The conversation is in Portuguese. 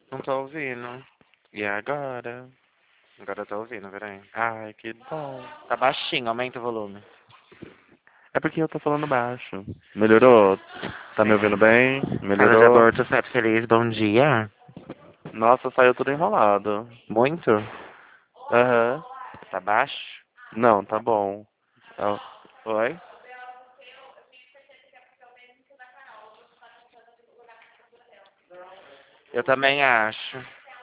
Não tô ouvindo. E agora? Agora eu tô ouvindo, peraí. Ai, que bom. Tá baixinho, aumenta o volume. É porque eu tô falando baixo. Melhorou? Tá me ouvindo Sim. bem? Casa de Melhorou? aborto, feto feliz, bom dia. Nossa, saiu tudo enrolado. Muito? Aham. Tá baixo? Não, tá bom. Ah, Oi? Eu também acho.